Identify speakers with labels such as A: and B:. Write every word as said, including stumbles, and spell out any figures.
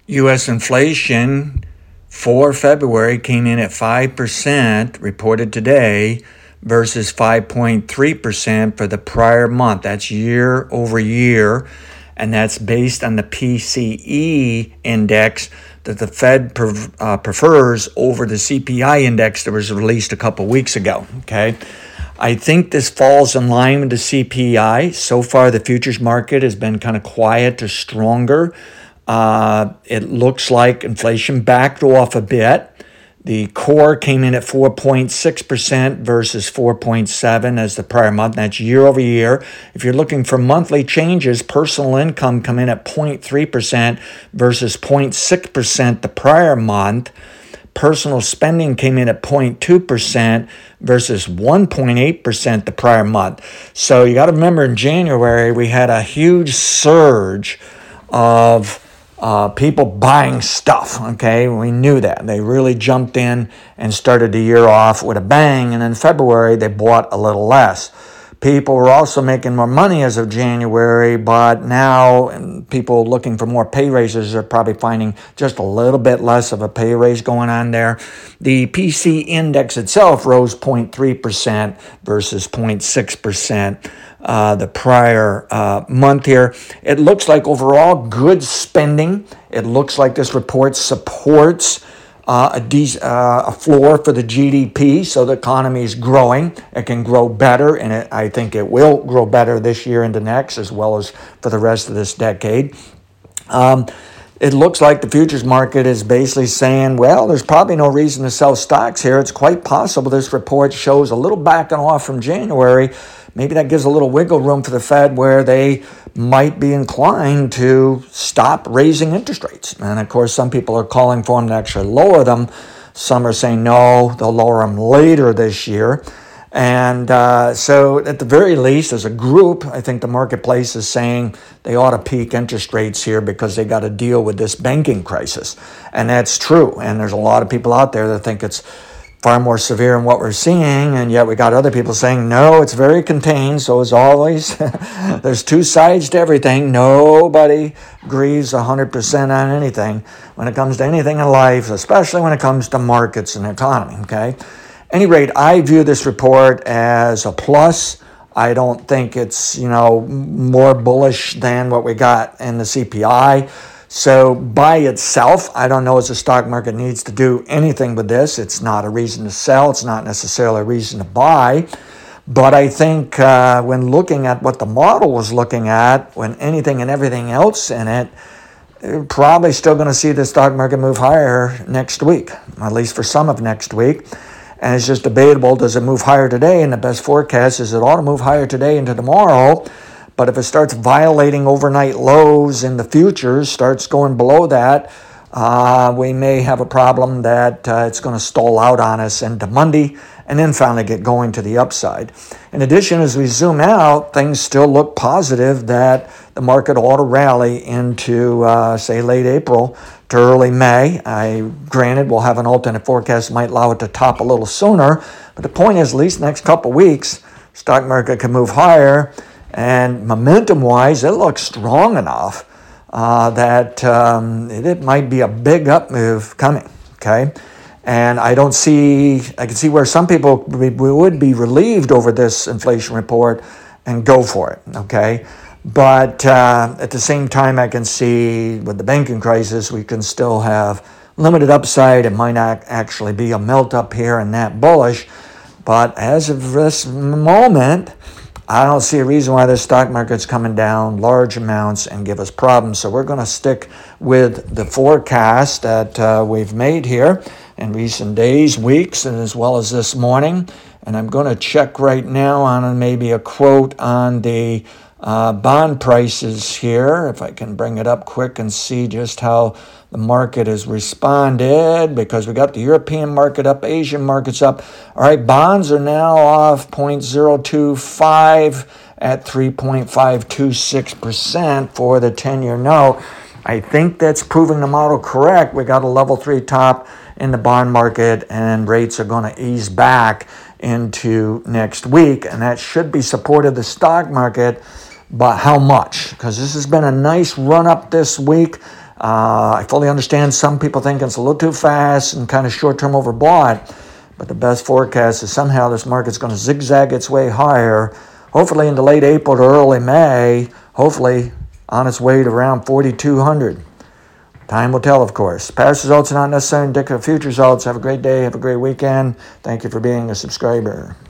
A: U S inflation for February came in at five percent reported today versus five point three percent for the prior month. That's year over year, and that's based on the P C E index that the Fed pre- uh, prefers over the C P I index that was released a couple weeks ago. Okay, I think this falls in line with the C P I. So far, the futures market has been kind of quiet to stronger. Uh, it looks like inflation backed off a bit. The core came in at four point six percent versus four point seven as the prior month. That's year over year. If you're looking for monthly changes, personal income come in at zero point three percent versus zero point six percent the prior month. Personal spending came in at zero point two percent versus one point eight percent the prior month. So you got to remember in January, we had a huge surge of Uh, people buying stuff, okay? We knew that. They really jumped in and started the year off with a bang, and in February, they bought a little less. People were also making more money as of January, but now people looking for more pay raises are probably finding just a little bit less of a pay raise going on there. The P C index itself rose zero point three percent versus zero point six percent. Uh, the prior uh, month here. It looks like overall good spending. It looks like this report supports uh, a, de- uh, a floor for the G D P, so the economy is growing. It can grow better, and it, I think it will grow better this year into next, as well as for the rest of this decade. Um, It looks like the futures market is basically saying, well, there's probably no reason to sell stocks here. It's quite possible this report shows a little backing off from January. Maybe that gives a little wiggle room for the Fed where they might be inclined to stop raising interest rates. And of course, some people are calling for them to actually lower them. Some are saying, no, they'll lower them later this year. And uh, so at the very least, as a group, I think the marketplace is saying they ought to peak interest rates here because they got to deal with this banking crisis. And that's true. And there's a lot of people out there that think it's far more severe than what we're seeing. And yet we got other people saying, no, it's very contained. So as always, there's two sides to everything. Nobody agrees one hundred percent on anything when it comes to anything in life, especially when it comes to markets and economy, okay? Any rate, I view this report as a plus. I don't think it's, you know, more bullish than what we got in the C P I. So by itself, I don't know if the stock market needs to do anything with this. It's not a reason to sell. It's not necessarily a reason to buy. But I think uh, when looking at what the model was looking at, when anything and everything else in it, you're probably still going to see the stock market move higher next week, at least for some of next week. And it's just debatable, does it move higher today? And the best forecast is it ought to move higher today into tomorrow. But if it starts violating overnight lows in the futures, starts going below that, uh, we may have a problem that uh, it's going to stall out on us into Monday and then finally get going to the upside. In addition, as we zoom out, things still look positive that the market ought to rally into, uh, say, late April to early May. I granted we'll have an alternate forecast might allow it to top a little sooner, but the point is, at least next couple weeks, stock market can move higher, and momentum-wise, it looks strong enough uh, that um, it, it might be a big up move coming. Okay, and I don't see. I can see where some people would be relieved over this inflation report and go for it. Okay. But uh, at the same time, I can see with the banking crisis, we can still have limited upside. It might not actually be a melt up here and that bullish. But as of this moment, I don't see a reason why the stock market's coming down large amounts and give us problems. So we're going to stick with the forecast that uh, we've made here in recent days, weeks, and as well as this morning. And I'm going to check right now on maybe a quote on the Uh, bond prices here, if I can bring it up quick and see just how the market has responded, because we got the European market up, Asian markets up. All right, bonds are now off zero point zero two five at three point five two six percent for the ten-year note. I think that's proving the model correct. We got a level three top in the bond market, and rates are going to ease back into next week, and that should be supportive of the stock market. But how much? Because this has been a nice run up this week. Uh, I fully understand some people think it's a little too fast and kind of short-term overbought, but the best forecast is somehow this market's going to zigzag its way higher, hopefully into late April to early May, hopefully on its way to around forty-two hundred. Time will tell, of course. Past results are not necessarily indicative of future results. Have a great day. Have a great weekend. Thank you for being a subscriber.